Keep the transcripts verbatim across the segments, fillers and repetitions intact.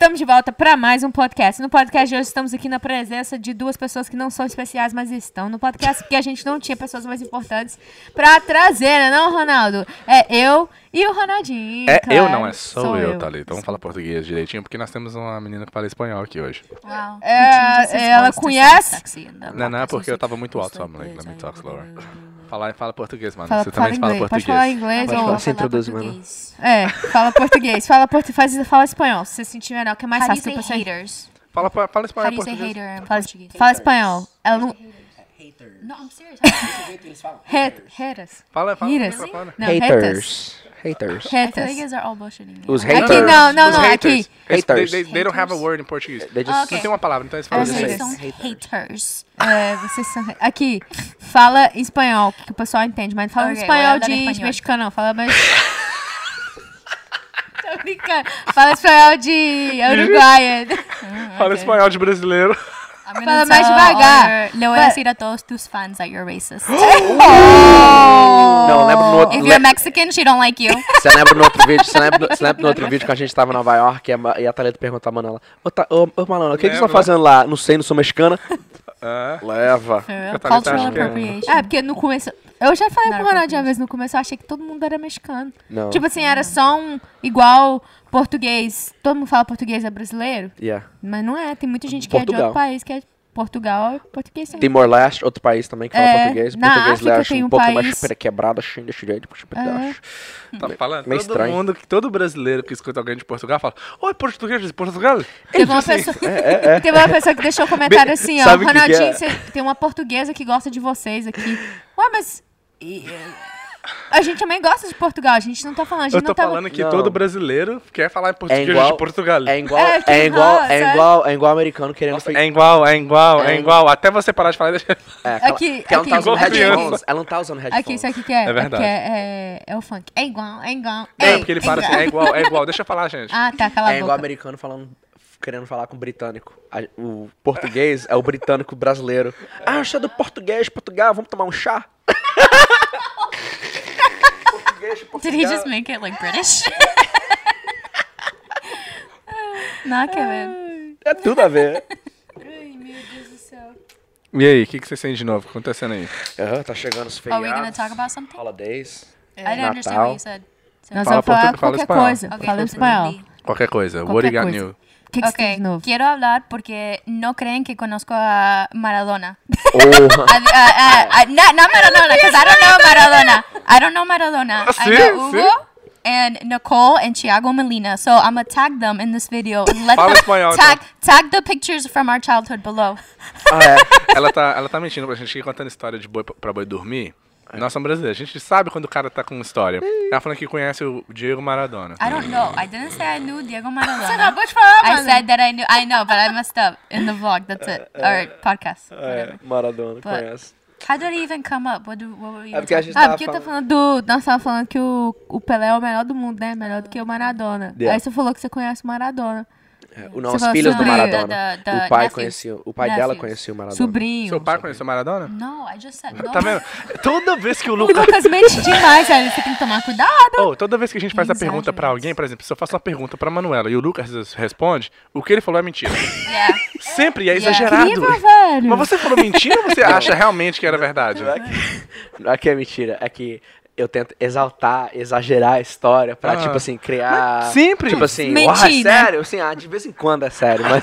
Estamos de volta para mais um podcast. No podcast de hoje estamos aqui na presença de duas pessoas que não são especiais, mas estão no podcast porque a gente não tinha pessoas mais importantes para trazer, né não, Ronaldo? É eu e o Ronaldinho. É claro. eu, não é só Sou eu, eu. Thalita. Então vamos falar português direitinho, porque nós temos uma menina que fala espanhol aqui hoje. Wow. É, ela conhece? Não, não, é porque eu tava muito alto, só like, let me talk slower. Fala, fala português, mano. Fala, Você fala também fala inglês. português. Pode falar inglês Pode ou... falar, você introduz, mano. É, fala português. Fala, portu... Faz, fala espanhol, se você sentir melhor, que é mais How do you fácil. say pra você... haters? Fala, fala How espanhol do em you say português. hater in Fala, Portuguese? fala espanhol. Ela não... No, I'm serious. Het- Haters. Fala, fala no Haters. microfone. Não, haters. Haters. Haters. I feel like Haters. you guys are all bullshitting me. Os Aqui haters. não, não, Os não, haters. aqui. Eles- They, Haters. they, they don't have a word in português. They just- Não tem uma palavra, então eles falam É, assim. Vocês haters. são haters. É, vocês são... Aqui, fala em espanhol, que o pessoal entende, mas não fala Ok, espanhol vou hablar de, em de espanhol. mexicano, não. Fala mais... Tô brincando. Fala espanhol de uruguaia. Fala espanhol de brasileiro. I'm gonna Fala mais tell devagar. our- Le voy a Fa- decir a todos tus fans that you're racist. Não, lembra no outro... If le- you're Mexican, she don't like you. Você lembra no outro vídeo? Você lembra, você lembra no outro vídeo que a gente tava em Nova York e a, Ma- e a Thalita perguntou a Manela: Ô, Ta- ô, ô Manela, o que, que vocês estão Lembra. fazendo lá? Não sei, não sou mexicana. É. Leva. For real. Eu tava Cultural achando que era- appropriation. É, porque no começo... Eu já falei Not pro Ronaldo uma appropriation. vez no começo, eu achei que todo mundo era mexicano. Não. Tipo assim, era só um igual português. Todo mundo fala português é brasileiro, Yeah. mas não é. Tem muita gente que é de Portugal. outro país, que é Portugal, é português também. Timor-Leste, outro país também que fala É, português. na Português África leste tem um um pouco país- mais pera- quebrado, assim, desse jeito. puxa, pedaço. Tá falando? Meio todo estranho. mundo, que todo brasileiro que escuta alguém de Portugal fala: Oi, português de Portugal? Teve uma, pessoa, É, é. teve uma pessoa que deixou um comentário assim, ó. Sabe o que que Ronaldinho, é? cê- tem uma portuguesa que gosta de vocês aqui. Ué, mas... e, a gente também gosta de Portugal, a gente não tá falando, a gente Eu tô não tá... falando que Não. todo brasileiro quer falar em É português igual, de Portugal. é igual, É, que é igual, roça. é igual, é igual americano querendo Nossa, fe- é igual, é igual, é É igual. Até você parar de falar, deixa... É, aquela- Aqui, que ela não tá aqui. usando Igual criança. headphones. Ela não tá usando headphones. Aqui, isso aqui que é. É verdade. que é, é, é o funk. É igual, é igual. É, É, porque ele para assim, é igual, é igual. Deixa eu falar, gente. Ah, tá, cala a É igual boca. americano falando, querendo falar com o britânico. A- O português é o britânico brasileiro. Ah, eu sou do português, Portugal, vamos tomar um chá? Português, Did Portugal. he just make it like British? Not Kevin. É tudo a ver. Ai, meu Deus do céu. E aí, o que, que você tem de novo acontecendo aí? Aham, tá chegando os Are feriados. we gonna talk about something? Holidays. I didn't understand Natal. what you said. So- Nós Fala vamos falar português, fala qualquer espanhol. coisa. Ok, Fala então espanhol. entendi. Qualquer coisa. What Qualquer do you got coisa. new? O que, que você tem de Ok, novo? quiero hablar porque no creen que conozco a Maradona. Oh, Uh, uh, uh, not, not Maradona, because I don't know Maradona. I don't know Maradona. Ah, I sí, know sí. Hugo and Nicole and Thiago Molina. So I'm gonna tag them in this video and let Fala them espanhol, tag tag the pictures from our childhood below. ah, é. Ela tá, ela tá mentindo pra gente que contando história de boi pra- pra boi dormir. Nós somos brasileiros. A gente sabe quando o cara tá com história. Ela falando que conhece o Diego Maradona. I don't know. I didn't say I knew Diego Você Maradona. acabou de falar, I mano. said that I knew. I know, but I messed up in the vlog. That's it. Or podcast. É, Whatever. Maradona, But- conhece. How did it even come up? What, do, what were you? É porque a gente Ah, tava porque tá falando... falando do... Nós tava falando que o, o Pelé é o melhor do mundo, né? Melhor do que o Maradona. Yeah. Aí você falou que você conhece o Maradona. É, o- não, os falou filhos do sobre- Maradona. The- the- the o pai nephews. conhecia, o pai dela Nephews. conhecia o Maradona. Sobrinho. Seu pai conheceu Maradona? No, I just said no. Tá vendo? Toda vez que o O Lucas... Lucas mente demais, velho. Você tem que tomar cuidado. Oh, toda vez que a gente faz a Exagerates. pergunta pra alguém, por exemplo, se eu faço uma pergunta pra Manuela e o Lucas responde, o que ele falou é mentira. Yeah. Sempre, e é Yeah. exagerado. Incrível, velho. Mas você falou mentira ou você acha realmente que era verdade? Não é que, não é que é mentira, é que eu tento exaltar, exagerar a história pra, Ah. tipo assim, criar... Mas sempre. Tipo assim, Mentir, uau, é né? sério? Assim, ah, de vez em quando é sério, mas...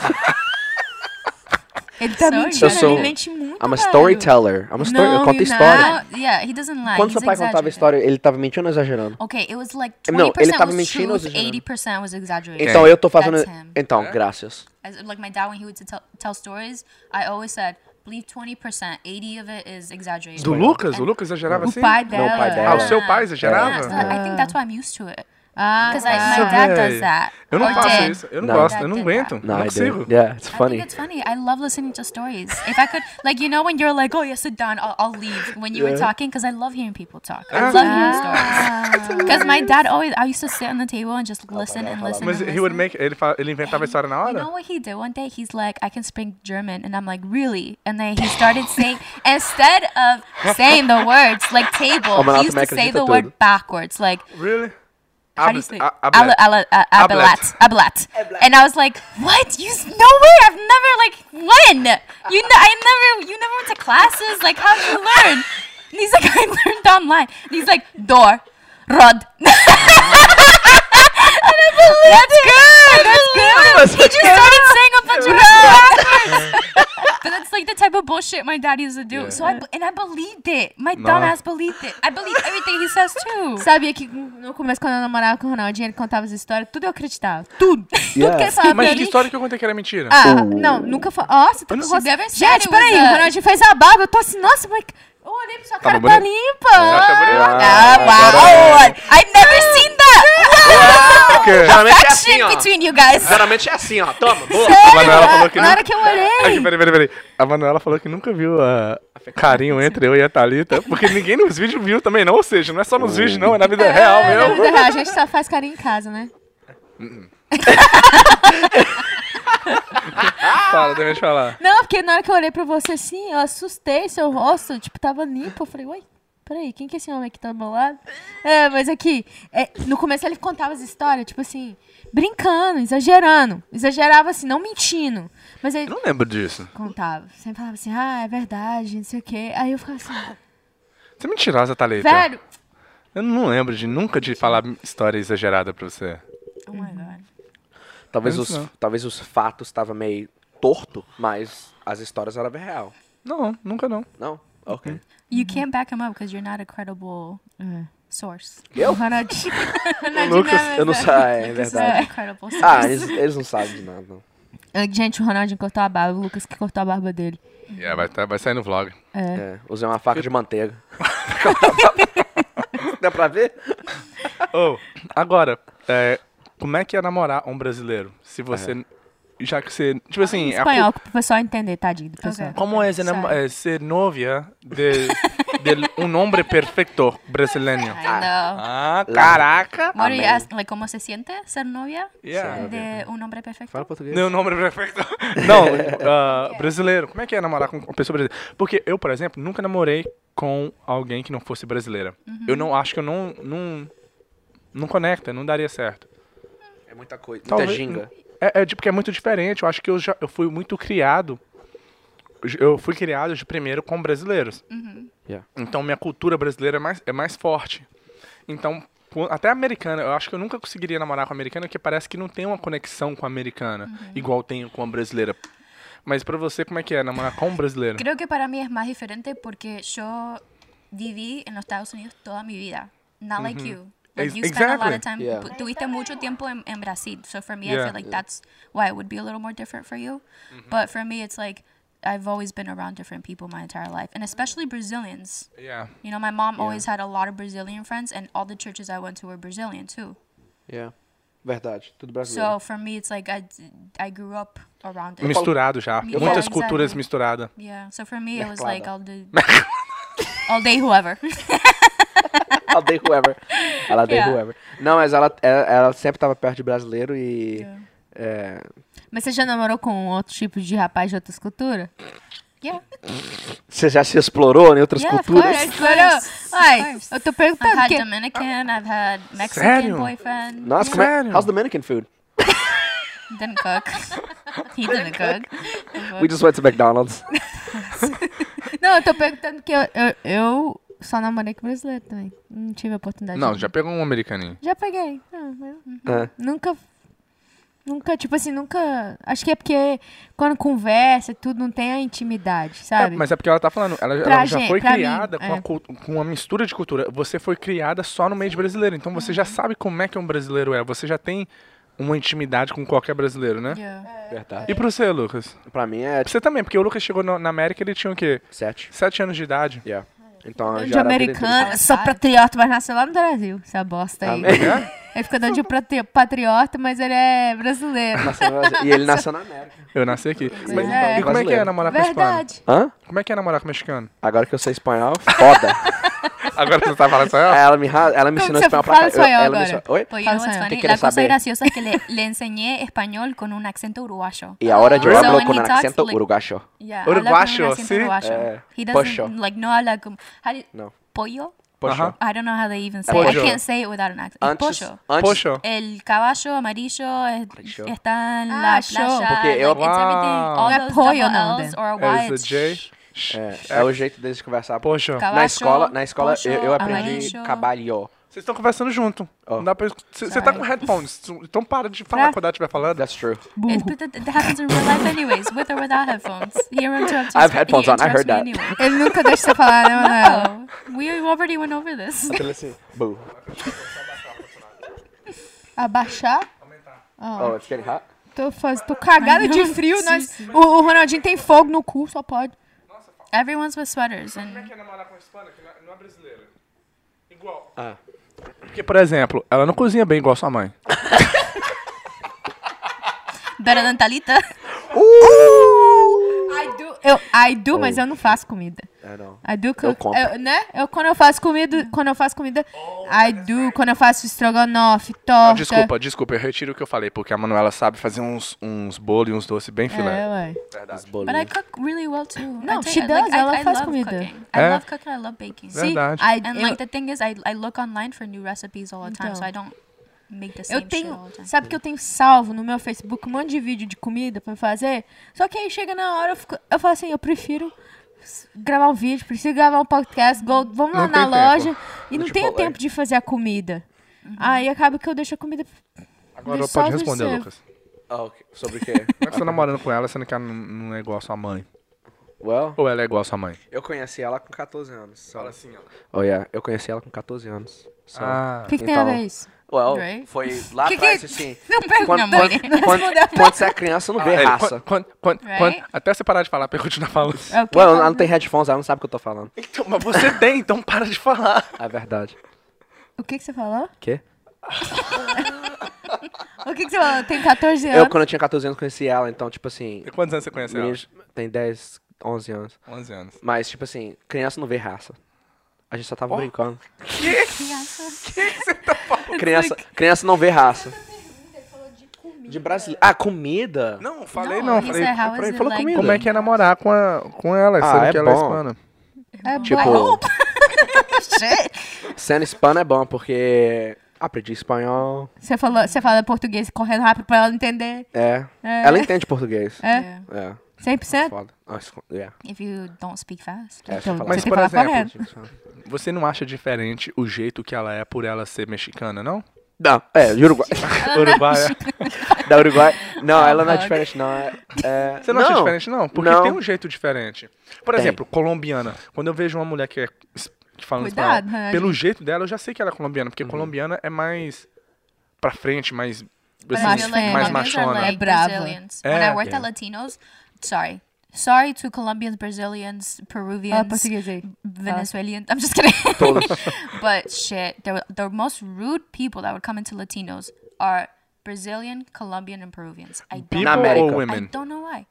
Ele tá Eu mentindo, sou- ele mente muito, I'm a velho. storyteller. I'm a story, Não, eu conto you're história. No, yeah, he doesn't lie. Quando He's seu pai contava exaggerating. história, ele tava mentindo ou exagerando? Okay, it was like Não, twenty percent ele tava was mentindo ou truth, exagerando? eighty percent was exaggerated. Então eu tô fazendo... That's him. Então, É? graças. As, like my dad, when he would tell, tell stories, I always said, believe twenty percent, eighty of it is exaggerated. Do Lucas? O Lucas exagerava O assim? pai dela. Não, o pai dela. Ah, o seu pai Yeah, exagerava? so I think that's why I'm used to it. Ah, Because my Nossa, dad véi. does that. Eu não or faço did. isso. Eu não Não. gosto, eu Dad não did aguento. that. No, não I consigo. do. Yeah, it's I funny. think it's funny. I love listening to stories. If I could, like, you know, when you're like, oh, yeah, sit down, I'll, I'll leave when you were Yeah. talking, because I love hearing people talk. I Ah. love hearing stories. Because my dad always, I used to sit on the table and just listen and listen. Mas and he would listen. make... Ele, fa- ele inventava a história na You hora? know what he did one day? He's like, I can speak German. And I'm like, really? And then he started saying, instead of saying the words, like table, Oh, mas he used ela to também say the acredita word tudo. backwards. Like, Really? how do you Ablet- say? a- Ala- ablet. ala- a- Ablet. Ablet. Ablet. And I was like, what? You s- no way! I've never like when you know I never you never went to classes. Like how'd you learn? And he's like, I learned online. And he's like, door, rod. That's good. That's good. He just started saying a bunch of words. But that's like the type of bullshit my dad used to do. Yeah. So I b- and I believed it. My No. dumbass believed it. I believe everything he says too. Sabia que no começo, quando eu namorava com o Ronaldinho, ele contava as histórias, tudo eu acreditava. Tudo. Tudo Yeah. que ele falava Mas pra que mim. história que eu contei que era mentira? Ah, não, nunca foi. Ó, você tá com She rosto. never said Gente, it peraí, was o a- Ronaldinho fez a barba, eu tô assim, nossa, mas. Eu olhei pra sua cara, Tava tá bonito? limpa. Você acha bonito? Ah, Wow. I've never seen that. Porque Geralmente é That assim, shit ó. between you guys. Geralmente é assim, ó. Toma, boa. a Manuela falou que Na nunca... hora que eu olhei. Aqui, peraí, peraí, peraí. A Manuela falou que nunca viu a carinho entre eu e a Thalita, porque ninguém nos vídeos viu também, não. Ou seja, não é só nos vídeos, não, é na vida real É, na mesmo. vida real, a gente só faz carinho em casa, né? Fala, deixa eu falar. Não, porque na hora que eu olhei pra você assim, eu assustei, seu rosto, tipo, tava limpo. Eu falei, uai, peraí, quem que é esse homem que tá do meu lado? É, mas aqui, é, no começo ele contava as histórias, tipo assim, brincando, exagerando. Exagerava assim, não mentindo. Mas ele Eu não lembro disso. contava. Sempre falava assim, ah, é verdade, não sei o quê. Aí eu ficava assim, Você é mentirosa, Thalita. velho. Eu não lembro de nunca de falar história exagerada pra você. Oh my god. Talvez Pensa os, não. talvez os fatos estavam meio torto, mas as histórias eram real. Não, nunca não. Não? Ok. You can't back him up because you're not a credible source. Eu? O Ronaldinho. Lucas, Eu não sei, é This is verdade. not a credible source. Ah, eles, eles não sabem de nada, não. Ah, gente, o Ronaldinho cortou a barba, o Lucas que cortou a barba dele. Yeah, vai, tá- vai sair no vlog. É, usei uma faca de manteiga. Dá pra ver? Oh, agora, é, como é que é namorar um brasileiro? Se você... Já que você... Tipo assim... a Espanhol, pro pessoal entender, tadinho do pessoal. Ok. Como é ser, nam- é, ser novia de, de um homem perfeito brasileiro? I know. Ah, caraca! What are you Amén. asking? Like, ¿cómo se siente ser novia Yeah. de um hombre perfecto? Fala português. Não, nome perfeito. Não, ah, brasileiro. Como é que é namorar com uma pessoa brasileira? Porque eu, por exemplo, nunca namorei com alguém que não fosse brasileira. Eu não acho que eu não... Não, não conecta, não daria certo. É muita coisa. Muita Talvez- ginga. É, é de- porque é muito diferente. Eu acho que eu já eu fui muito criado. Eu fui criado de primeiro com brasileiros. Yeah. Então minha cultura brasileira é mais, é mais forte. Então, co- até americana, eu acho que eu nunca conseguiria namorar com a americana, porque parece que não tem uma conexão com a americana, igual tenho com a brasileira. Mas pra você, como é que é namorar com um brasileiro? Creo que para mí es más diferente porque yo viví en los Estados Unidos toda mi vida. Not like you. Like Ex- you spent a lot exactly. of time, Yeah. pu- tuviste mucho tiempo en, en Brasil. So for me, I Yeah. feel like that's why it would be a little more different for you. But for me, it's like I've always been around different people my entire life. And especially Brazilians. Yeah. You know, my mom always had a lot of Brazilian friends and all the churches I went to were Brazilian too. Yeah. Verdade. Tudo brasileiro. So for me, it's like I, I grew up around it. Misturado já. Yeah, Muitas exactly. culturas misturadas. Yeah. So for me, it was Mesclada. like I'll do all day whoever. Ela dei whoever. Ela dei Yeah. whoever. Não, mas ela, ela, ela sempre tava perto de brasileiro e... Yeah. É, Mas você já namorou com outro tipo de rapaz de outras culturas? Yeah. você já se explorou em outras Yeah, of culturas? course. Explorou? Ai, course. eu tô I've perguntando had porque... Dominican, I've had Mexican Sério? boyfriend. Nossa, como é... Sério? How's Dominican food? Didn't cook. He didn't cook. We just went to McDonald's. Não, eu tô perguntando porque eu, eu, eu só namorei com brasileiro também. Não tive a oportunidade. Não, de- já pegou um americaninho. Já peguei. Ah, eu É. Nunca... Nunca, tipo assim, nunca... Acho que é porque quando conversa e tudo, não tem a intimidade, É, sabe? mas é porque ela tá falando, ela, Pra ela já gente- foi pra mim, criada com, é. a cul- com uma mistura de cultura. Você foi criada só no meio de brasileiro, então você já sabe como é que um brasileiro é. Você já tem uma intimidade com qualquer brasileiro, né? Yeah. Verdade. E pra você, Lucas? Pra mim é Pra você também, porque o Lucas chegou no- na América, ele tinha o quê? sete. Sete anos de idade. Yeah. Então, eu De já era a vida americana, inteira. sou patriota, mas nasceu lá no Brasil. Essa bosta aí. Amém. É? Ele fica dando de prate- patriota, mas ele é brasileiro. Nasceu no Brasil. E ele nasceu na América. Eu nasci aqui. Mas, é. e como é que é Brasileiro. namorar com espanhol? Verdade. Hã? Como é que é namorar com mexicano? Agora que eu sei espanhol, foda. Agora que você tá falando espanhol? ela me, ra- ela me Como ensinou você espanhol pra fala cá. Eu- espanhol ela me agora? ensinou- Oi? But you Fala know what's español. funny? ¿Qué quieres La cosa saber? graciosa es que le, le enseñé español con un acento uruguayo. Y ahora yo So hablo when con he un talks, acento like- uruguayo. Yeah, Uruguayo, habla con un acento sí. uruguayo. Eh, He doesn't, pollo. like, no habla como... how do you- No. Pollo? Pocho. Aham. I don't know how they even say Pollo. it. I can't say it without an accent. El Antes, pollo. antes, Poxa. El caballo amarillo es- Amarillo. está en Ah, la show. playa. Porque like, eu- it's everything. Uau. All Não é those pollo, double não, L's Dan. or É Y's. the J. É, é o jeito deles conversar. Poxa. Caballo, Na escola, na escola pollo, eu, eu aprendi amarillo. cabalho. Vocês estão conversando junto. Oh. Não dá pra... Você tá Sorry. com headphones, então para de falar Pra- quando ela estiver falando. That's true. It, but that, that happens in real life anyways, with or without headphones. He interrupts, I have headphones he on, I heard interrupts me that. anyway. Ele nunca deixa você falar, né, Manoel? Oh, we already went over this. Aquele assim, boo. Abaixar? Oh, it's getting hot? Tô, faz... Tô cagada de frio. Sim, Nós... sim. O, o Ronaldinho tem fogo no cu, só pode. Everyone's with sweaters Como é and que é namorar com hispana, que não é- não é brasileira? Igual. Ah. Porque, por exemplo, ela não cozinha bem igual sua mãe. better than Talita. I do, eu, I do, mas eu não faço comida. É, não. I do, Eu compro. eu, né? Eu, quando eu faço comida, quando eu faço comida, I do, quando eu faço estrogonofe, Ah, torta. desculpa, desculpa, eu retiro o que eu falei, porque a Manuela sabe fazer uns, uns bolos e uns doces bem filé. É, ué. Verdade. Os bolinhos. But I cook really well too. No, I she take- does, Like, ela I, I faz love comida. cooking. É? I love cooking. I love baking. See, Verdade. I, And eu, like the thing is, I I look online for new recipes all the time, Então. so I don't make the same eu tenho, shit all the time. sabe que eu tenho salvo no meu Facebook um monte de vídeo de comida pra fazer? Só que aí chega na hora, eu, fico, eu falo assim, eu prefiro s- gravar um vídeo, preciso gravar um podcast, go, vamos lá Não na tem loja tempo. e não No tenho Chipotle. tempo de fazer a comida. Aí acaba que eu deixo a comida... Agora Deixa pode só responder, você. Lucas. Ah, ok. Sobre o quê? Como é que você tá namorando com ela, sendo que ela não- não é igual a sua mãe? Well, Ou ela é igual a sua mãe? eu conheci ela com catorze anos. só. Fala assim, ó. Oh, yeah. Eu conheci ela com catorze anos. só. Ah, O que, que tem a Então, ver isso? Well, Right. foi lá Que que- atrás, assim. Não pergunta, Quando, amor. quando, quando, quando você é criança, não vê é, raça. quando- quando- Right? quando- até você parar de falar, pra eu continuar falando. É o que Well, fala- ela não tem headphones, ela não sabe o que eu tô falando. Então, mas você tem, então para de falar. É verdade. O que, que você falou? Quê? O que, que você falou? Tem catorze anos. Eu, quando eu tinha catorze anos, conheci ela, então, tipo assim. E quantos anos você conhece ela? Meninos, tem dez, onze anos. onze anos. Mas, tipo assim, criança não vê raça. A gente só tava Oh. brincando. Criança. Criança, criança não vê raça. De brasileiro. Ah, comida? Não, falei No, não. he Falei, said, how is falei- it falou like comigo. como é que é namorar com, a, com ela, Ah, sendo é que ela é bom. hispana? É Tipo, bom. Shit. sendo hispana é bom, porque aprendi espanhol. Você, falou, você fala português correndo rápido pra ela entender. É. É. Ela entende português. É? Yeah. É. cem por cento? Foda. Ah, isso- yeah. If you don't speak fast. É, Então, deixa eu Mas, Você por tem que falar exemplo, você não acha diferente o jeito que ela é por ela ser mexicana, não? Não, é, de Uruguai. Uruguaia. da Uruguai. Não, ela não é fuck. diferente, não. É, é- Você não, acha diferente, não? Porque Não. tem um jeito diferente. Por Tem. exemplo, colombiana. Quando eu vejo uma mulher que é que fala Cuidado, espanhol, né, pelo gente? jeito dela, eu já sei que ela é colombiana. Porque colombiana é mais pra frente, mais... But assim, I feel like mais Colombians are machona. like É brava. Brazilians. É. When I worked Yeah. at Latinos, sorry. Sorry to Colombians, Brazilians, Fala Peruvians, português aí. Venezuelans. I'm just kidding. Todos. But shit, the the most rude people that would come into Latinos are Brazilian, Colombian, and Peruvians. I don't. People Na América. ou I women? don't know why.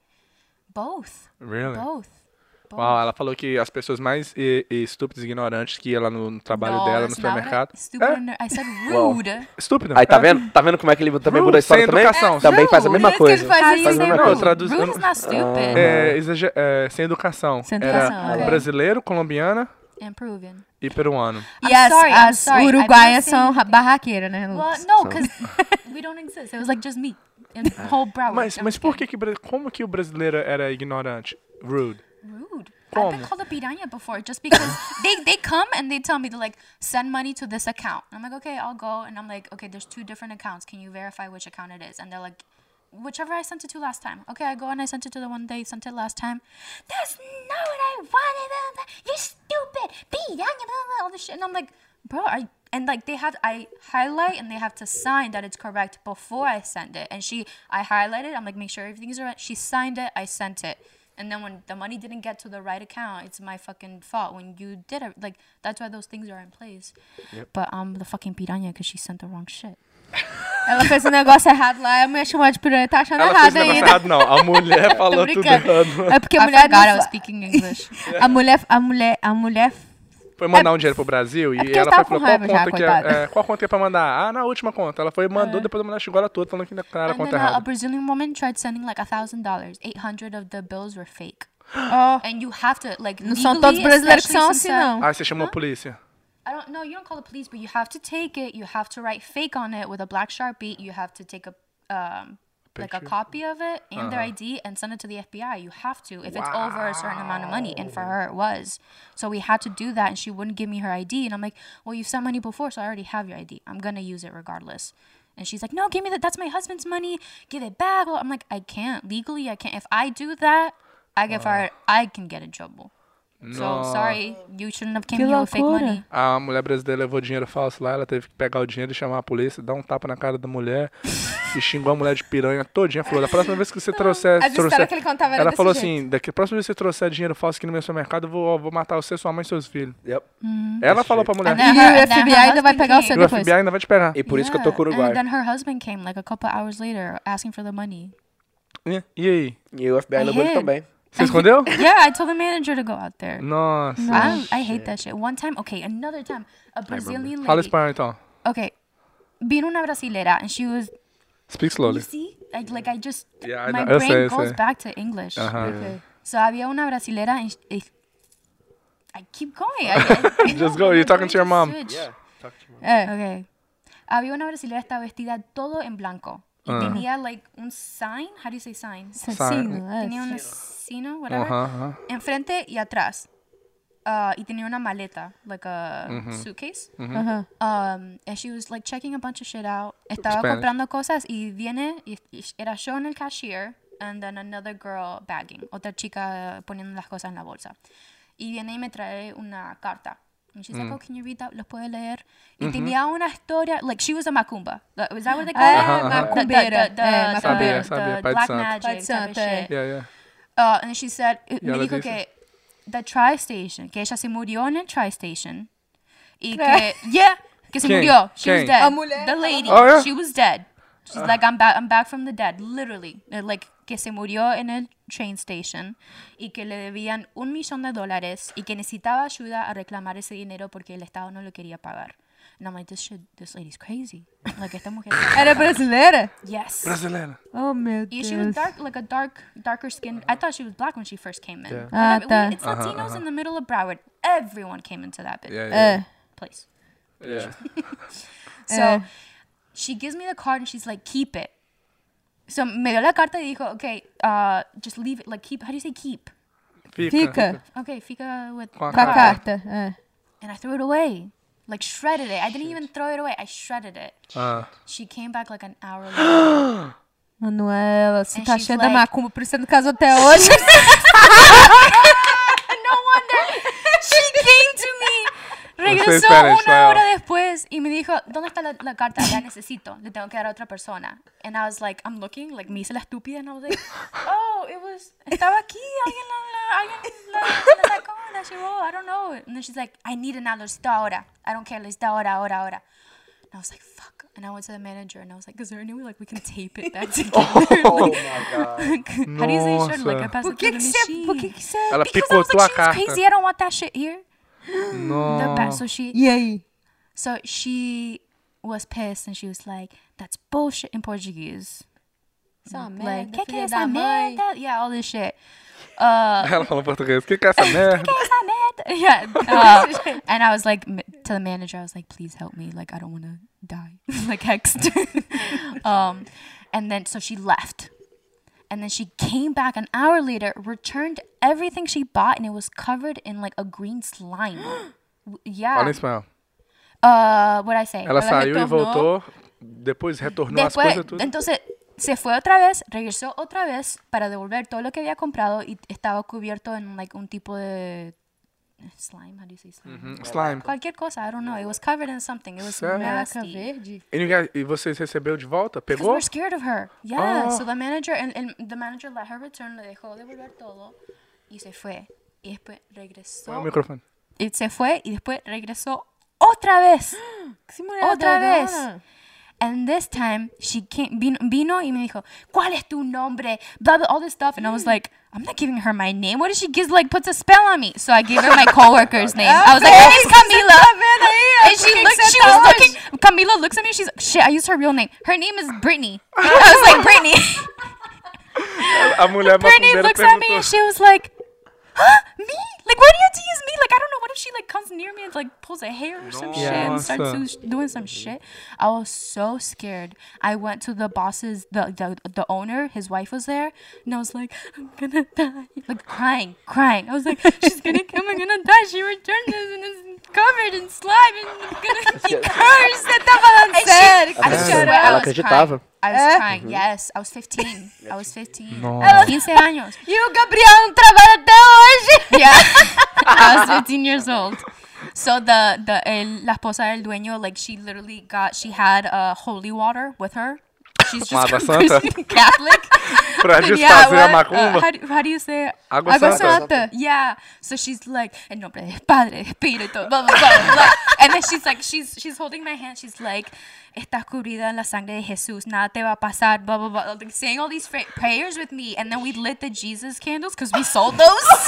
Both. Really? Both. Both. Uau, ela falou que as pessoas mais e- e estúpidas e ignorantes que ia lá no, no trabalho No, dela, no that's not what I- supermercado. Stupid. É, and- I said Well, rude. estúpida. Aí, tá É. vendo? Tá vendo como é que ele também Rude, muda a história sem também? educação. Também faz a Rude. mesma Por isso que ele coisa. faz How do isso. you Faz a say mesma Não, eu rude? traduzo- Rude eu is not stupid. É, exager- é, sem educação. Sem educação, Era ok. brasileiro, colombiana And Peruvian. e peruano. E I'm as, sorry, I'm as sorry. I've uruguaias never são seen- ra- barraqueiras, né, Well, Lucas? no, because we don't exist. It was like just me and whole Broward. Mas, I'm mas just por kidding. que, que bra- como que o brasileiro era ignorante? Rude. Rude. I've Como? been called a piranha before just because they, they come and they tell me to like send money to this account. And I'm like, okay, I'll go. And I'm like, okay, there's two different accounts. Can you verify which account it is? And they're like, whichever I sent it to last time. Okay, I go and I sent it to the one they sent it last time. That's not what I wanted. You're stupid. Piranha, blah, blah, all this shit. And I'm like, bro, I and like they have I highlight and they have to sign that it's correct before I send it. And she I highlighted. I'm like, make sure everything's right. She signed it. I sent it. And then when the money didn't get to the right account, it's my fucking fault. When you did it, like that's why those things are in place. But I'm the fucking piranha because she sent the wrong shit. Ela fez um negócio errado lá, a mulher chamou de piranha, tá achando Ela errado fez o negócio ainda. errado, não. A mulher falou tudo brincando. errado. É porque a I mulher forgot I não was fa- speaking English. a mulher, a mulher, a mulher Foi mandar um dinheiro pro Brasil é e porque ela eu tava foi, falou, com qual raiva já, conta, que é, coitada. é, qual conta que é pra mandar? Ah, na última conta. Ela foi, mandou, depois a mulher chegou ela toda falando que ainda era a And conta then a, a errada. Brazilian woman tried sending like a thousand dollars. Eight hundred of the bills were fake. Ó, And you have to like. não são todos legally, brasileiros que são especially assim, since, uh, não. Ah, você chamou a polícia. I don't know. You don't call the police, but you have to take it. You have to write fake on it with a black Sharpie. You have to take a um like a Picture? copy of it and their Uh-huh. I D and send it to the F B I. You have to if it's over a certain amount of money. And for her, it was. So we had to do that, and she wouldn't give me her I D. And I'm like, well, you've sent money before, so I already have your I D. I'm gonna use it regardless. And she's like, no, give me that. That's my husband's money. Give it back. Well, I'm like, I can't legally. I can't. If I do that, I get fired. I can get in trouble. So Nossa. sorry, you shouldn't have came Que here with fake loucura. money. A mulher brasileira levou dinheiro falso lá, ela teve que pegar o dinheiro e chamar a polícia, dar um tapa na cara da mulher e xingou a mulher de piranha todinha. Falou, da próxima vez que você trouxer... As trouxer histórias que ele contava era ela desse falou jeito. assim, daqui a próxima vez que você trouxer dinheiro falso aqui no meu supermercado, eu vou, vou matar você, sua mãe e seus filhos. Yep. Ela Desse falou jeito. pra mulher. And then E her- o and then F B I her ainda vai husband pegar o came. seu E o F depois. B I ainda vai te pegar. E por isso que eu tô com o Uruguai. And then her husband came like a couple hours later asking for the money. E, e aí? E o F B I I levou ele hid. também. Você escondeu? Yeah, I told the manager to go out there. Nossa. I, I hate that shit. One time, okay, another time, a Brazilian Fala lady. espanhol então. Okay, vino una brasilera and she was. Speak You slowly. see, like, like I just Yeah, I my know. Eu brain sei, eu goes sei. back to English. Ajá. Okay. So había una brasilera and sh- I, I keep going. I, I, Just no, go, my you're talking brain to your just mom. switched. Talk to me. É. Okay. Había una brasilera estaba vestida todo en blanco y Ah. tenía like un sign. How do you say sign? Assassino, é. Tenía un signo, whatever. Aham, aham. Enfrente y atrás. Uh, y tenía una maleta, like a suitcase. Aham. Um, and she was like checking a bunch of shit out. Estaba Spanish. comprando cosas y viene, y, y era yo en el cashier, and then another girl bagging. Otra chica poniendo las cosas en la bolsa. Y viene y me trae una carta. And she's like, oh, can you read that? ¿Los puede leer? Y tenía una historia, like she was a macumba. Like, is that what they call Ah, it? Ajá, ajá. The- the- macumbera. the- the- É, the- macumbeira. the Sabia, sabia, Pai de black Santo. magic Pai de type of Santo, é. shit. Yeah, yeah. Uh, and she said, me ela dijo dice? que the tri-station, que ella se murió en el tri-station. Y ¿Qué? que, yeah, que se ¿Quién? murió. She ¿Quién? was dead. La mujer. The lady, Oh, yeah? she was dead. She's like, I'm back, I'm back from the dead, literally. Uh, Like, que se murió en el train station y que le debían un millón de dólares y que necesitaba ayuda a reclamar ese dinero porque el Estado no lo quería pagar. And I'm like, this shit, this lady's crazy. Like, esta mujer. Era brasileira? Yes. Brasileira. Oh, meu Yeah, she was Deus. dark, like a dark, darker skin. I thought she was black when she first came in. Yeah. Ah, Whatever- tá. we- it's Latinos in the middle of Broward. Everyone came into that bit Yeah, yeah. É. place. yeah. So Eh. she gives me the card and she's like, keep it. So me dio la carta y dijo, okay, uh, just leave it. Like keep. How do you say keep? Fica. Fica Okay, fica with. Com a com a carta. carta. É. And I threw it away, like shredded it. I didn't even throw it away. I shredded it. Ah. She came back like an hour later. Manuela, você And tá she's cheia da like- macumba, por isso você não casou até hoje. No wonder. She came to me. Regresó Spanish, una wow. hora después y me dijo, ¿dónde está la, la carta? La necesito. Le tengo que dar a otra persona. And I was like, I'm looking, like, me hice la estúpida. And I was like, oh, it was, estaba aquí. Alguien la, la, alguien la, la sacó, la llevó. I don't know. And then she's like, I need it now. Lo necesito ahora. I don't care. Lo necesito ahora, ahora, ahora. And I was like, fuck. And I went to the manager and I was like, is there any way, like, we can tape it back together? Oh Like, my god. how do you say shit? Like, I Nossa. passed Por it que through que the você... machine. Por que que você... Ela Because I was picotou a like, she's carta. crazy. I don't want that shit here. The No. ba- so she, E aí? so she was pissed and she was like, "That's bullshit" in Portuguese. Isso é uma Like, merda, que que filha é da essa mãe. merda? Yeah, all this shit. Uh, Ela falou português. O que que é essa merda? que é essa merda? Yeah. Uh, and I was like, m- to the manager, I was like, please help me. Like, I don't want to die. Like, hexed. um, and then, so she left. And then she came back an hour later, returned everything she bought, and it was covered in like a green slime. W- yeah. Fala em espanhol. Uh, what I say? Ela saiu e retornou. voltou. Depois retornou as Después, coisas tudo. entonces se fue otra vez, regresó otra vez para devolver todo lo que había comprado y estaba cubierto en like un tipo de slime. How do you say slime? Uhum. Slime. Cualquier cosa, I don't know. It was covered in something. It was Sério? Caraca, nasty. verde. E, ninguém- e vocês recebeu de volta? Because Pegou? we're scared of her. Yeah. Oh. So the manager and, and the manager let her return, le dejó devolver todo y se fue. Y después Põe o regresó. microfone. Y se fue y después regresó otra vez. Que mulher Otra vez. doidona. And this time she came, vino, vino y me dijo, ¿cuál es tu nombre? Blah, blah, all this stuff. And I was like, I'm not giving her my name. What if she gives, like, puts a spell on me? So I gave her my coworker's name. I was like, my name's Camila. And she looked, she was looking, Camila looks at me, she's like, shit, I used her real name. Her name is Brittany. I was like, Brittany. A mulher Brittany macumbeira looks at me perguntou. and she was like, huh? Me? Like, why do you have to use me? Like, I don't know. What if she like comes near me and like pulls a hair or some shit and starts Nossa. do- doing some shit? I was so scared. I went to the boss's, the the the owner. His wife was there, and I was like, I'm gonna die, like crying, crying. I was like, she's gonna come, I'm gonna die. She returned this and it's covered in slime and I'm gonna be cursed. Você tá falando sério? I Ela swear ela I was acreditava. crying. I was É? crying. Yes, I was fifteen. I was fifteen. Nossa. fifteen años. E o Gabriel não trabalha até hoje. Yeah, I was fifteen years old. So the the el, la esposa del dueño, like she literally got, she had uh, holy water with her. She's just Água santa? Christian Catholic. Pra Yeah, desfazer a what- macumba. uh, how, do, how do you say it? Água Água santa. Santa. Yeah. So she's like, en nombre del Padre, Espíritu, blah, blah, blah, blah. And then she's like, she's she's holding my hand. She's like, estás cubrida en la sangre de Jesús, nada te va a pasar, blah, blah, blah. Like, saying all these fra- prayers with me. And then we lit the Jesus candles because we sold those.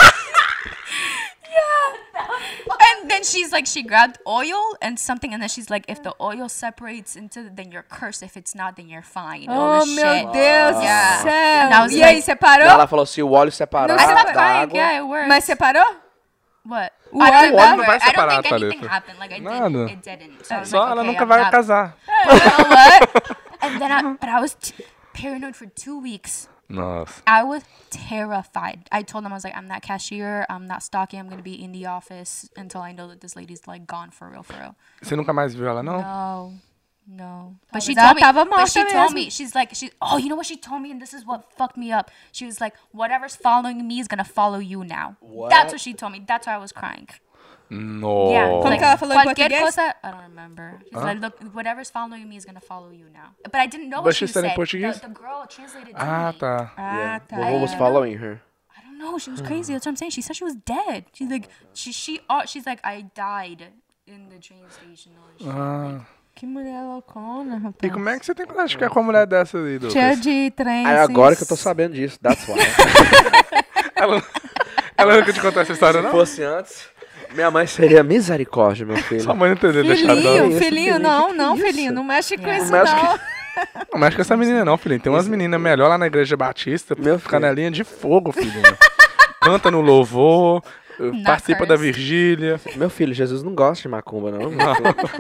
Yeah. And then she's like, she grabbed oil and something, and then she's like, if the oil separates into, then you're cursed. If it's not, then you're fine. All Oh, this meu shit. Deus do Yeah. céu. And I was E aí, like- separou? Ela falou, se o óleo separar I stopped da crying. água... Yeah, it works. Mas separou? What? O I óleo don't não remember. vai I don't separar, think anything Thalita. happened. Like, I Nada. didn't. It didn't. So I was Só like, ela okay, nunca I'm vai not- casar. You know what? And then I, but I was t- paranoid for two weeks. Nossa. I was terrified. I told them, I was like, I'm not cashier. I'm not stocking. I'm going to be in the office until I know that this lady's like gone for real, for real. Você nunca mais viu ela, não? No, no. But Talvez she ela told me. tava But morta she told mesmo. me. She's like, she. Oh, you know what she told me, and this is what fucked me up. She was like, whatever's following me is gonna follow you now. That's what she told me. That's why I was crying. Nossa. Yeah. Como like, que ela falou em qualquer português? cosa, I don't remember. She's like, look, whatever's following me is gonna follow you now. But I didn't know But what she she said in said. Portuguese? The, the girl translated to Ah, me. tá. Ah, Yeah. tá. What was I- following her? I don't know. She was crazy. That's what I'm saying. She said she was dead. She's like, she, she, uh, she's like, I died in the train station. Or shit. Ah. Que mulher loucona, rapaz. E como é que você tem coragem de ficar com uma mulher dessa aí, Douglas? Cheia de trem. Aí agora que eu tô sabendo disso, that's why. Ela, ela nunca te contou essa história, Se não? fosse antes, minha mãe seria misericórdia, meu filho. Sua mãe não entendeu, deixar Filhinho, dando. isso, filhinho, filhinho, não, que que não, é isso? filhinho, não mexe com Yeah. isso, Não mexe não. Não mexe com essa menina, não, filhinho. Tem umas meninas melhor lá na igreja batista, Meu filho. canelinha de fogo, filhinho. Canta no louvor, participa da cursed. Vigília. Meu filho, Jesus não gosta de macumba, não. Não.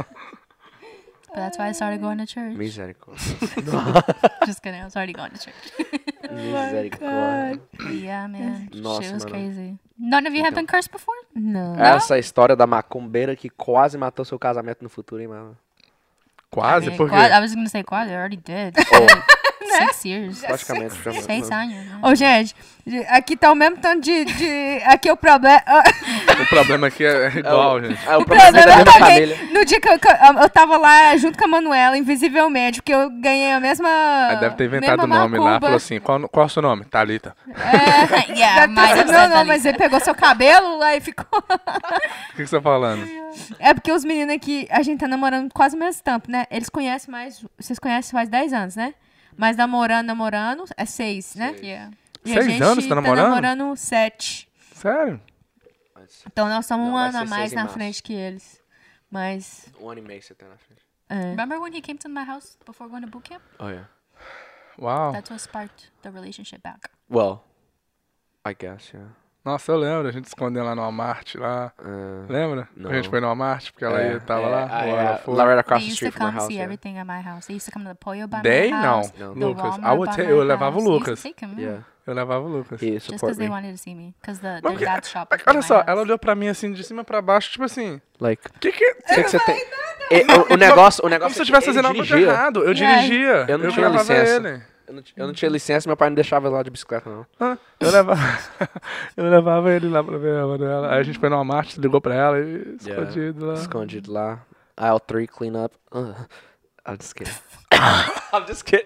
But that's why I started going to church. Misericórdia. Just kidding. I was already going to church. Misericórdia. But yeah, man. Nossa, Shit was mano. crazy. None of you have been cursed before? Não. Essa história da macumbeira que quase matou seu casamento no futuro, hein, mano? Quase, I mean, porque... quad- I was going to say quad. I already did. Six years. Praticamente. já- Seis anos, né? Ô, gente, aqui tá o mesmo tanto de... de aqui é o problema... O problema aqui é igual, gente. É o O problema problema da é mesma também, família. no dia que eu, que eu, eu tava lá junto com a Manuela, invisivelmente, porque eu ganhei a mesma... Ela deve ter inventado o mesma nome lá. macumba. Falou assim, qual, qual é o seu nome? Thalita. Yeah, Deve ter mine sido was meu that nome, mas Thalita. ele pegou seu cabelo lá e ficou... O que, que você tá falando? É porque os meninos aqui, a gente tá namorando quase o mesmo tempo, né? Eles conhecem mais... Vocês conhecem faz dez anos, né? Mas namorando, namorando, é seis, né? Yeah. E a Seis gente anos, tá namorando? Tá namorando sete. Sério? Então nós estamos Não, um vai ano a ser mais seis em na março. frente que eles. Mas... Um ano e meio você tem na frente. É. Remember when he came to my house before going to boot camp? Oh, yeah. Uau. That's what sparked the relationship back. Well, I guess, yeah. Nossa, eu lembro. A gente escondeu lá no Walmart, lá. Uh, Lembra? Não. A gente foi no Walmart, porque ela é, ia, tava é, lá. ah, ou é, ela foi. lá right across They the used to street from our come house, see yeah. everything at my house. They used to come to the Pollo by They? my Não. house. Não. The Lucas. Walmart I would by ta- my eu levava o house. They used to Lucas. take him, Yeah. Eu levava o Lucas. He Just support because they me. wanted to see me. Because the, Mas their que- dad's shop was Olha by só, my ela house. olhou pra mim assim, de cima pra baixo, tipo assim. Like, O que que. o que, que você tem? E, o, o negócio, o negócio Como se eu é que estivesse ele fazendo algo de dirigia. errado. Eu Yeah. dirigia. Eu não tinha levava licença. ele. Eu não, eu não tinha licença, meu pai não deixava eu lá de bicicleta, não. Ah, Eu levava, eu levava ele lá pra ver a Manuela. Aí a gente foi no Walmart, ligou pra ela e escondido lá. Escondido lá. Aisle three, clean up. Uh, I'm just kidding. I'm just kidding.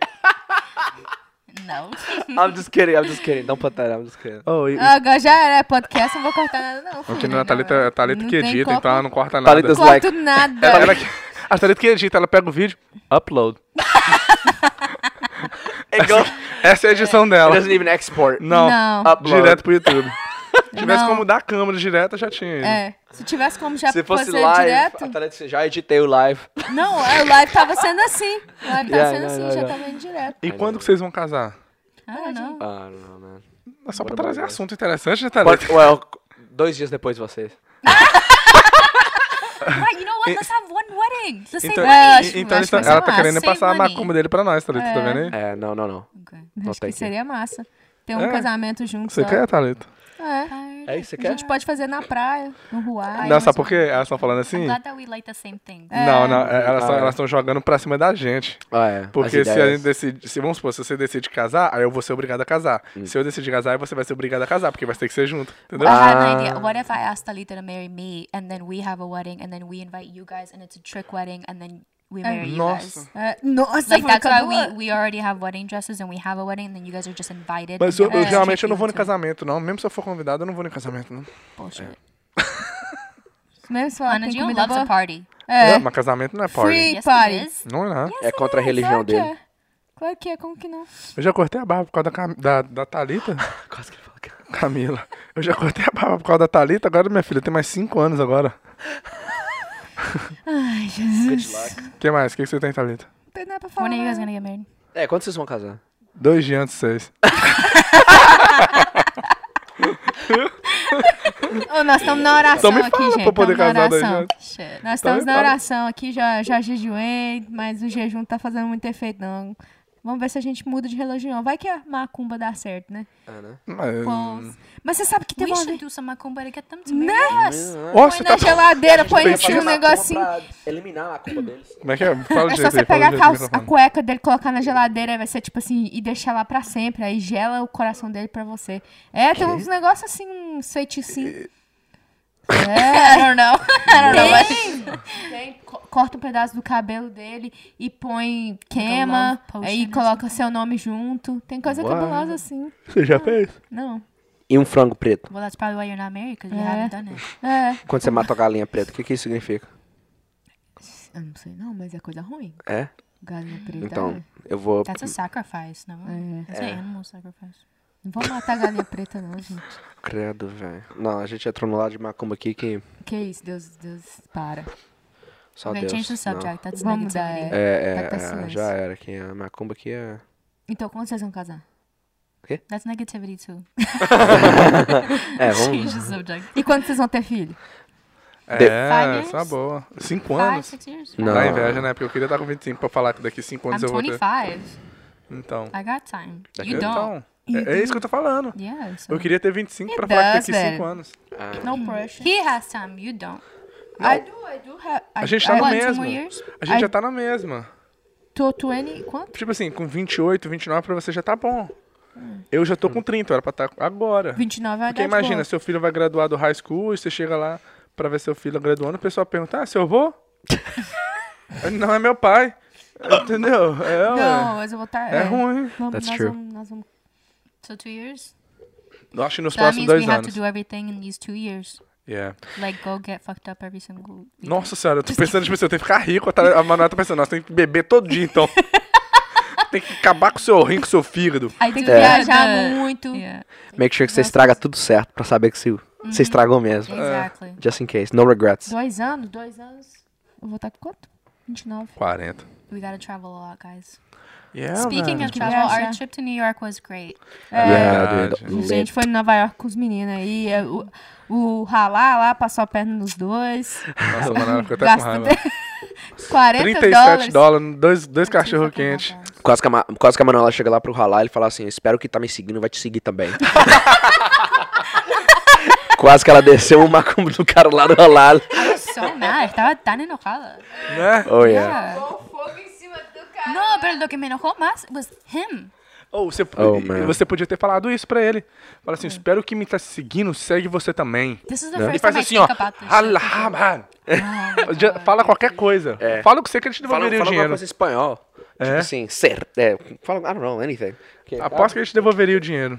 No. I'm just kidding, I'm just kidding. Don't put that, I'm just kidding. Oh, e, Agora já era podcast, não vou cortar nada não, porque filho. não, a Thalita, a Thalita Não que tem edita, como. então ela não corta nada. Thalita's Corto like, nada. Ela, ela, que- a Thalita que edita, ela pega o vídeo, upload. it goes, Essa é a edição it dela. doesn't even export. Não, Não. Upload. direto pro YouTube. Se tivesse Não. como dar câmera direto, já tinha ido. É, se tivesse como já Se fosse fazer live, direto... a Thalita, já editei o live. Não, o live tava sendo assim. O live tava Yeah, sendo yeah, assim, yeah, já yeah. tava indo direto. E quando que vocês vão casar? I don't know. I don't know, man. É só pra What about trazer you? assunto interessante, né, Thalita? But, well, Dois dias depois de vocês. Right, you know what? Let's have one wedding. Let's save Então, money. É, acho- então acho que ele tá- vai ela ser tá massa. querendo Save passar a money. macumba dele pra nós, Thalita, tá vendo aí? É, não, não, não. Okay. Não Acho tem que que- seria massa. Ter um É. casamento junto. Você só. quer, Thalita? É. É isso que você A quer? gente pode fazer na praia, no Ruai. Não, sabe por quê? Elas estão falando I'm assim? glad that we like the same thing. Não, não, é, elas Ah, é. estão jogando pra cima da gente. Ah, é. Porque As se a ideias. gente decide, se vamos supor, se você decide casar, aí eu vou ser obrigado a casar. Se eu decidir casar, aí você vai ser obrigado a casar, porque vai ter que ser junto, entendeu? I had an Ah. idea. What if I asked Talita to marry me, and then we have a wedding, and then we invite you guys, and it's a trick wedding, and then we marry you Nossa. guys? É, nossa, Like, foi that's why cada- we, we already have wedding dresses, and we have a wedding, and then you guys are just invited. Mas and eu, you eu have to geralmente trick eu não you vou no into- casamento, não. Mesmo se eu for convidado, eu não vou no casamento, não. Bullshit. Mesmo se falar que Ana tem Gil comida loves a boa. party. É. Não, mas casamento não é party. Free Yes, party. it is. Não é, não. É contra a religião Claro que dele. é. Claro que é, como que não? Eu já cortei a barba por causa da, Cam- da, da Thalita. Quase que ele fala que... Camila. Eu já cortei a barba por causa da Thalita, agora minha filha tem mais cinco anos agora. Ai, Good Jesus. luck. O que mais? O que, que você tem, Thalita? Não tem nada pra falar. When are you guys gonna get married? É, quando vocês vão casar? Dois dias antes de seis. Ô, nós estamos na oração Então me aqui, fala gente. pra eu poder Tamo na casar dois oração. dias. Shit. Nós Então estamos me na fala. oração aqui, já, já jejuei, mas o jejum não tá fazendo muito efeito, não. Vamos ver se a gente muda de religião. Vai que a macumba dá certo, né? Ah, né? Mas... Pô, mas você sabe que teve We uma should vez... do some macumba to get them to Né? marry us. Nossa, Põe na tá... geladeira, põe fez um isso. negocinho. Pra eliminar a culpa deles. Como é que é? Fala É de só jeito você aí, fala pegar a, de jeito calça, no a microfone. cueca dele, colocar na geladeira, vai ser tipo assim, e deixar lá pra sempre. Aí gela o coração dele pra você. É, tem uns negócios assim, uns feiticinhos. I don't know. I don't know what. Tem, tem, co- corta um pedaço do cabelo dele e põe, queima, love potion aí or coloca seu nome junto. Tem coisa What? cabulosa assim. Você já fez? Não. E um frango preto. Well, that's probably why you're not married, because you É. haven't done it. É. Quando você mata a galinha preta, o que, que isso significa? Eu não sei não, mas é coisa ruim. É? Galinha preta. Então, eu vou... That's a sacrifice, no? É. That's an animal sacrifice. Não vou matar galinha preta não, gente. Credo, velho. Não, a gente entrou no lado de macumba aqui que Que isso, Deus, Deus, para. só Okay, Deus. change the não. subject. That's Vamos dar, negativity. É, Tá com é, é, silêncio. já era aqui. A macumba aqui é... Então, quando vocês vão casar? That's negativity too. É, Change vamos... the subject. E quando vocês vão ter filho? É, Five essa é years? boa. Cinco Five, anos. six years? Não. Dá inveja, né? Porque eu queria estar com vinte e cinco pra falar que daqui cinco anos I'm eu vou ter. twenty-five. Então. I got time. Daqui- You don't. Então, é, é isso que eu tô falando. Yeah. so- Eu queria ter vinte e cinco pra It falar que does, daqui velho. cinco anos. No pressure. He has time. You don't. I do, I do have... A gente tá I, no What, two mesmo. more years? A gente I- já tá na mesma. Tô vinte... Quanto? Tipo assim, com vinte e oito, vinte e nove pra você já tá bom. Eu já tô com trinta, era pra estar agora. vinte e nove é a Porque idade imagina, boa. seu filho vai graduar do high school e você chega lá pra ver seu filho graduando, o pessoal pergunta, ah, seu avô? Não é meu pai. Entendeu? É, ué. Não, mas eu vou estar... é ruim. Vamos, That's nós true. Vamos, nós vamos... So two years? Eu acho que nos So that próximos means we dois have to anos. do everything in these two years. Yeah. Like go get fucked up every single week. Nossa senhora, eu tô pensando, tipo assim, eu tenho que ficar rico. A Manuela tá pensando, nossa, tem que beber todo dia, então. Tem que acabar com o seu rim, com o seu fígado. I Tem do que É. viajar the- muito. Yeah. Make sure que você estraga tudo certo pra saber que você, você estragou mesmo. Exactly. Just in case. No regrets. Dois anos, dois anos. Eu vou estar com quanto? vinte e nove. quarenta. We gotta travel a lot, guys. Yeah, Speaking man. of travel, our viajar. trip to New York was great. É, Yeah, verdade. dude. A gente foi em Nova York com os meninos aí. é, O, o ralar lá passou a perna nos dois. Nossa, a Manuela ficou até com Gasta raiva. quarenta trinta e dólares. sete dólares, dois, dois cachorro quentes. Quase que, a, Ma- quase que a Manuela chega lá pro ralar e fala assim, espero que tá me seguindo, vai te seguir também. Quase que ela desceu o macumba do cara lá do ralar. I was so mad. Estaba tan enojada. Né? Oh, yeah. Yeah. No, pero lo que me enojó más was him. Ou você, Oh, man. você podia ter falado isso pra ele. Fala assim, espero que me tá seguindo, segue você também. This is the Né? E first faz time I assim, ó. think about this. "Allah, shit. man." Oh my Já- God. Fala qualquer coisa. É. Fala o que você que ele te Fala, devolveria fala o alguma dinheiro. coisa em espanhol. É? Tipo assim, ser. É, fala, I don't know, anything. Okay, Aposto que ele te devolveria o dinheiro.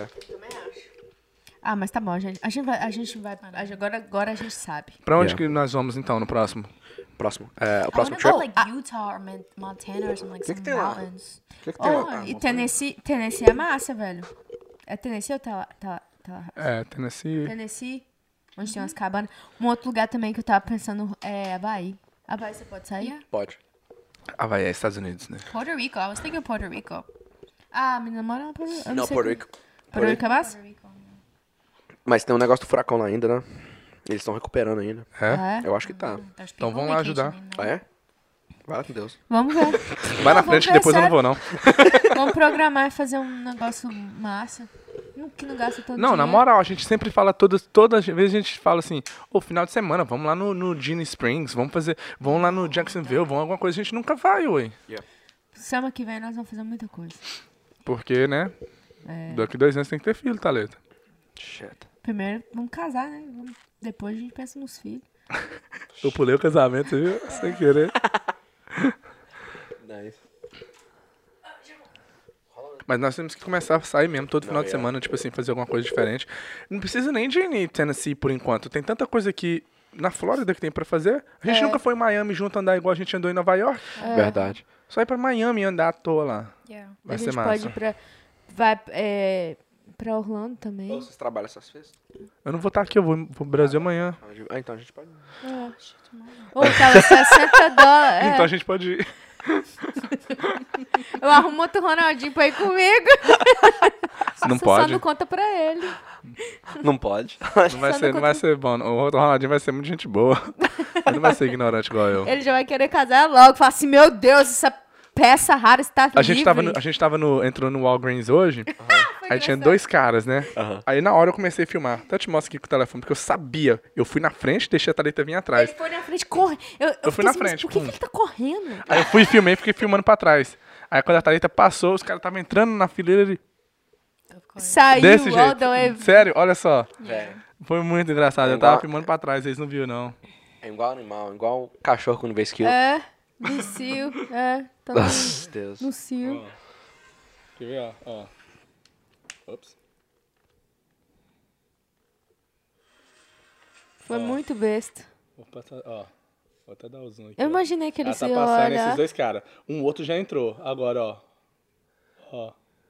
Ah, mas tá bom, gente. A gente vai. A gente vai a gente- agora, agora a gente sabe. Pra onde Yeah. que nós vamos então no próximo? Próximo. É, o I próximo wanna trip. go like Utah or Mon- Montana or some like Que que some tem lá? mountains. O que, que tem Oh, lá? e Tennessee, Tennessee é massa, velho. É Tennessee ou tá, tá, tá É, Tennessee. Tennessee, onde tem umas cabanas. Um outro lugar também que eu tava pensando é Havaí. Havaí você pode sair? Yeah. Pode. Havaí, é Estados Unidos, né? Puerto Rico. I was thinking Puerto Rico. Ah, minha namorada... Eu não, Não, sei Porto como- Rico. Porto Rico é massa? Puerto Rico. Mas tem um negócio do furacão lá ainda, né? Eles estão recuperando ainda. É? É. Eu acho que tá. There's Então people vamos lá ajudar. vacationing Ah, there. é? Vai com Deus. Vamos ver. Vai na Não, frente, vamos ver, depois eu não sério. vou, não. Vamos programar e fazer um negócio massa. Não- Que não gasta tanto Não, na dinheiro. moral, a gente sempre fala, todas, todas as vezes a gente fala assim, ô, final de semana, vamos lá no, no Genie Springs, vamos fazer, vamos lá no Jacksonville, vamos alguma coisa, a gente nunca vai, ué. Semana que vem nós vamos fazer muita coisa. Porque, né, É. daqui dois anos tem que ter filho, Thalita. Shit. Primeiro, vamos casar, né? Vamos- Depois a gente pensa nos filhos. Eu pulei o casamento, você viu? Sem querer. Nice. Mas nós temos que começar a sair mesmo todo final Não, de é. semana, tipo assim, fazer alguma coisa diferente. Não precisa nem de ir em Tennessee por enquanto. Tem tanta coisa aqui na Flórida que tem pra fazer. A gente É. nunca foi em Miami junto andar igual a gente andou em Nova York. Verdade. Só ir pra Miami e andar à toa lá. Yeah. Vai a ser gente massa. pode ir pra. Vai é, pra Orlando também. Vocês trabalham essas festas? Eu não vou estar aqui, eu vou pro Brasil amanhã. Ah, então a gente pode. Ô, tava sessenta dólares. Então a É, gente pode ir. eu arrumo outro Ronaldinho pra ir comigo. Não Só pode. não conta pra ele. Não pode. Não vai Só ser, não não vai conta- ser bom. O outro Ronaldinho vai ser muito gente boa. Ele não vai ser ignorante igual eu. Ele já vai querer casar logo. Falar assim, meu Deus, essa peça rara está A gente, livre. tava no, a gente tava no. Entrou no Walgreens hoje. Aí tinha dois caras, né? Aham. Aí na hora eu comecei a filmar. Até te mostro aqui com o telefone, porque eu sabia. Eu fui na frente, deixei a Thalita vir atrás. Ele foi na frente, corre. Eu, eu, Eu fui fiquei na assim, mas frente, por que, pum. que ele tá correndo? Aí eu fui e filmei e fiquei filmando pra trás. Aí quando a Thalita passou, os caras estavam entrando na fileira ele. Of course. Saiu Desse all jeito. the way. Sério, olha só. Velho. Foi muito engraçado. É Eu tava igual- filmando pra trás, eles não viram, não. É igual animal, igual cachorro quando vê esquilo. É, no cio. É, tá no, Nossa, Deus. no cio. Quer ver, ó? ó. Ops. Foi muito besta. Vou passar, ó. Vou até dar o zoom aqui. Eu ó. imaginei que ele Ela tá ia passando olhar. esses dois caras. Um outro já entrou. Agora, ó. Ó.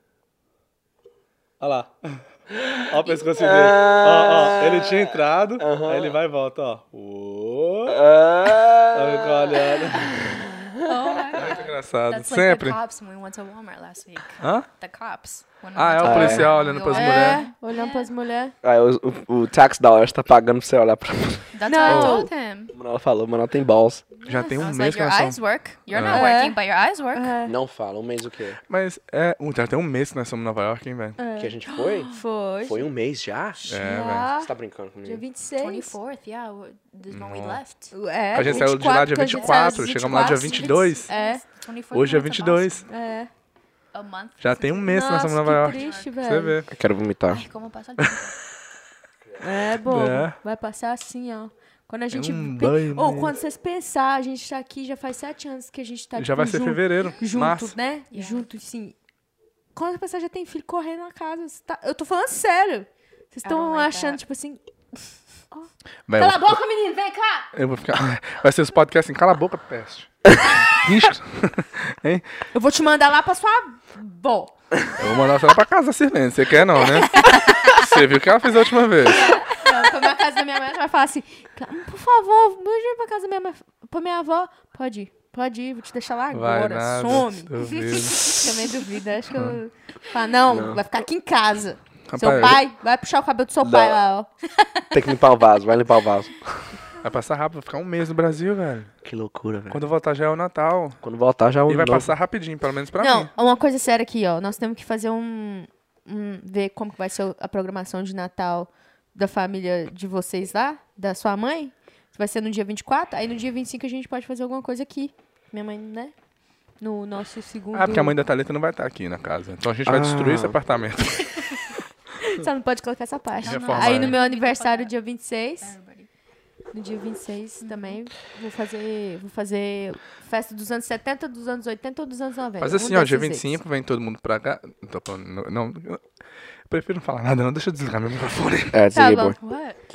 Olha lá. Ó o pescoço dele. Ó, ó. Ele tinha entrado. Aí ele vai e volta, ó. Ô. Ah, Aí fica olhando. Oh my É muito engraçado. That's like Sempre. the cops when we went to Walmart last week. Hã? The cops. When we Ah, went é to o Walmart. policial olhando pras É. mulheres. É, olhando pras mulheres. Aí o, o, o tax dollar tá pagando pra você olhar pra That's No. what I told him. O Manuel falou, o Manuel tem balls. Já tem I um was mês like, que your nós eyes somos... work. You're É. not É. working, but your eyes work. É, Não fala, um mês o quê? Mas é... Uh, já tem um mês que nós somos em Nova York, hein, velho? é. Que a gente foi? Foi. Foi um mês já? É, velho. Já. Você tá brincando Dia comigo? vinte e seis. twenty-fourth, yeah. w- This when we left. É, A gente saiu de lá dia que a vinte e gente quatro, saiu chegamos lá dia vinte e vinte e dois. É, twenty-fourth Hoje é we went vinte e to dois. Boston. é. A month. Já tem um mês que nós somos em Nossa, Nova que York. triste, Pra Você velho. vê. Eu quero vomitar. Ai, como passa o tempo. É, bobo. É. Vai passar assim, ó. Quando a gente... um pe- banho Ou mesmo. quando vocês pensar, a gente tá aqui, já faz sete anos que a gente tá Já tipo, vai ser junto, fevereiro, junto, março. né? Yeah. Junto, sim. Quando a pessoa já tem filho correndo na casa, você tá- eu tô falando sério. Vocês I don't estão like achando, that. tipo assim... Velho, Cala a boca, menino, vem cá! eu vou ficar... Vai ser os podcasts assim, cala a boca, peste. Ixi. Hein? Eu vou te mandar lá pra sua avó. Eu vou mandar você lá pra casa da Sirlene. Você quer não, né? Você viu o que ela fez a última vez. Não, pra minha casa da minha mãe, ela vai falar assim, por favor, me ajude pra casa da minha mãe, pra minha avó. Pode ir, pode ir, vou te deixar lá Vai agora, nada, some. duvido. Também duvido, acho que eu... Fala, não, vai ficar aqui em casa. Seu Rapaz, pai, vai puxar o cabelo do seu pai lá, ó. Tem que limpar o vaso, vai limpar o vaso. Vai passar rápido, vai ficar um mês no Brasil, velho. Que loucura, velho. Quando eu voltar já é o Natal. Quando voltar já é o E vai novo. passar rapidinho, pelo menos pra Não, mim. uma coisa séria aqui, ó. Nós temos que fazer um, um... Ver como que vai ser a programação de Natal da família de vocês lá, da sua mãe. Vai ser no dia vinte e quatro, aí no dia vinte e cinco a gente pode fazer alguma coisa aqui. Minha mãe, né? No nosso segundo... Ah, porque a mãe da Thalita não vai estar aqui na casa. Então a gente vai Ah. destruir esse apartamento. Só não pode colocar essa parte. Reformar, Aí no né? meu aniversário, dia vinte e seis... Everybody. No dia vinte e seis também vou fazer, vou fazer festa dos anos setenta, dos anos oitenta ou dos anos noventa. Faz um assim, ó, dia desses vinte e cinco vem todo mundo pra cá. Não, tô falando, não, não, eu prefiro não falar nada, não. Deixa eu desligar meu microfone. É, Tá desliguei, bom. boy. What?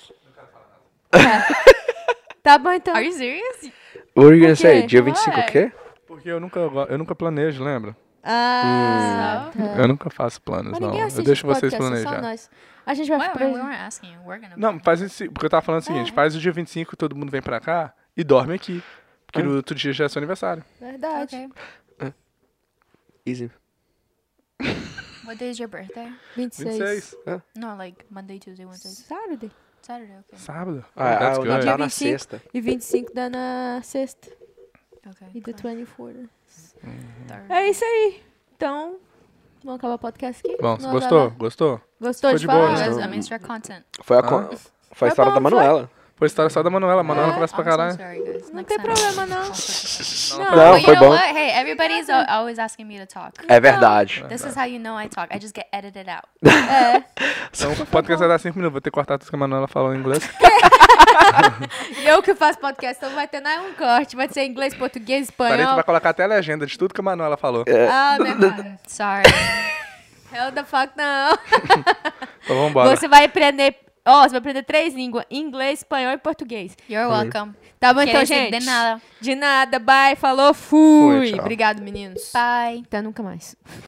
Tá bom, então. Are you serious? What are you gonna Por say? quê? Dia vinte e cinco o quê? Porque eu nunca, eu nunca planejo, lembra? Ah, tá. Eu nunca faço planos, Mas não. ninguém Eu assiste deixo esse vocês podcast, é só planejar. nós. A gente vai Well, pra... we weren't asking you. We're gonna. Não, faz esse. Porque eu tava falando o seguinte: faz o dia vinte e cinco, todo mundo vem pra cá e dorme aqui. Porque no outro dia já é seu aniversário. Verdade. Okay. Easy. What day is your birthday? vinte e seis. vinte e seis. No, like Monday, Tuesday, Wednesday, Saturday. Saturday. Okay. Sábado. Ah, That's ah, o good. Natal na vinte e cinco. sexta. E vinte e cinco dá na sexta. Okay. E the cool. vinte e quatro. Third. É isso aí. Então, vamos acabar o podcast aqui? Bom, Não, gostou? vai lá. Gostou? Gostou Foi de de boa, falar? né? Because, I mean, it's your content. Foi a, Ah. con- foi a história bom, da foi. Manuela. Foi a história só da Manuela. A Manuela É. conversa pra I'm so caralho. sorry, guys. Não Next tem time. problema, não. I'll focus. Não. Não, But you foi know bom. what? Hey, everybody's al- always asking me to talk. É verdade. This is how you know I talk. I just get edited out. É. Então o podcast vai dar cinco minutos. Vou ter que cortar tudo que a Manuela falou em inglês. Eu que faço podcast, então vai ter nada um corte. Vai ser inglês, português, Parei, tu espanhol. vai colocar até a legenda de tudo que a Manuela falou. Ah, né, cara? Sorry. Hell the fuck não. Então vambora. Você vai aprender... Ó, você vai aprender três línguas. Inglês, espanhol e português. You're welcome. Tá bom, então, Quer dizer, gente? de nada. De nada. Bye. Falou. Fui. Foi, tchau. Obrigado, meninos. Bye. Até nunca mais.